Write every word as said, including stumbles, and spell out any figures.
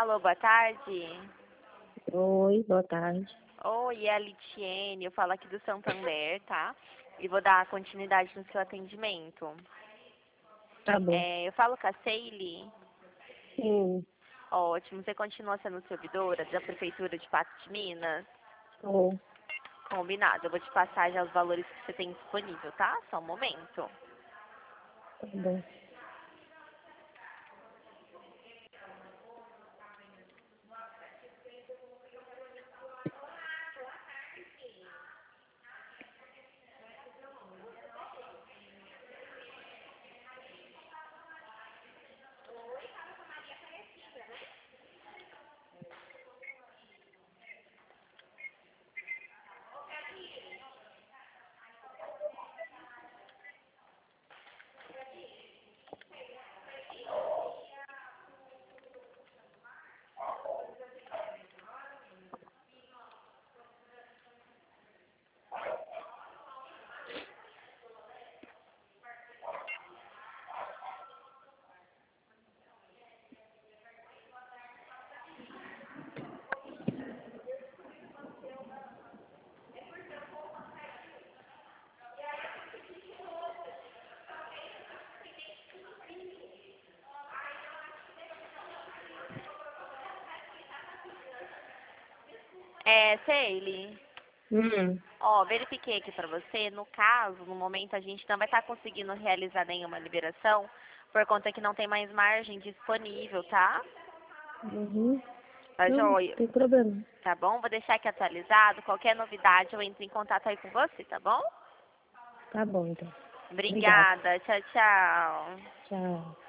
Alô, boa tarde. Oi, boa tarde. Oi, é a Litiene, eu falo aqui do Santander, tá? E vou dar continuidade no seu atendimento. Tá bom. É, eu falo com a Ceile. Sim, Ótimo, você continua sendo servidora da Prefeitura de Patos de Minas? tô. Combinado, eu vou te passar já os valores que você tem disponível, tá? Só um momento. Tá bom. É, Ceile, Hum, ó, verifiquei aqui pra você. No caso, no momento, a gente não vai estar conseguindo realizar nenhuma liberação por conta que não tem mais margem disponível, tá? uhum. Tá Não, não joia. tem problema. Tá bom? Vou deixar aqui atualizado. Qualquer novidade eu entro em contato aí com você, tá bom? Tá bom, então. Obrigada. Obrigada. Tchau, tchau. Tchau.